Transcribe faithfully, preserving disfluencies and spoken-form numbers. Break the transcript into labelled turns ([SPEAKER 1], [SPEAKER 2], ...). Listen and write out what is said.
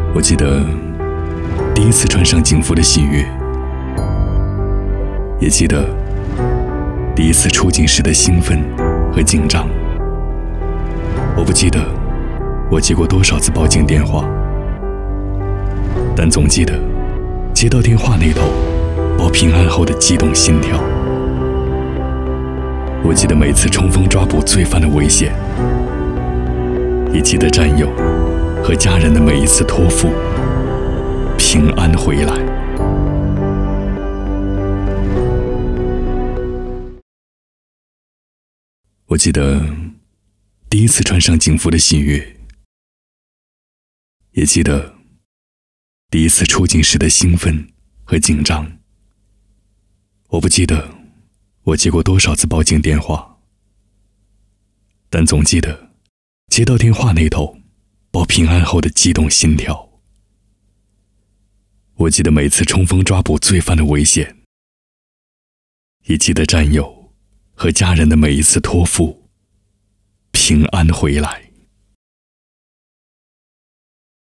[SPEAKER 1] 我记得第一次穿上警服的喜悦，也记得第一次出警时的兴奋和紧张。我不记得我接过多少次报警电话，但总记得接到电话那头报平安后的激动心跳。我记得每次冲锋抓捕罪犯的危险，也记得战友和家人的每一次托付平安回来。我记得第一次穿上警服的喜悦，也记得第一次出警时的兴奋和紧张。我不记得我接过多少次报警电话，但总记得接到电话那头报平安后的激动心跳。我记得每次冲锋抓捕罪犯的危险，也记得战友和家人的每一次托付平安回来。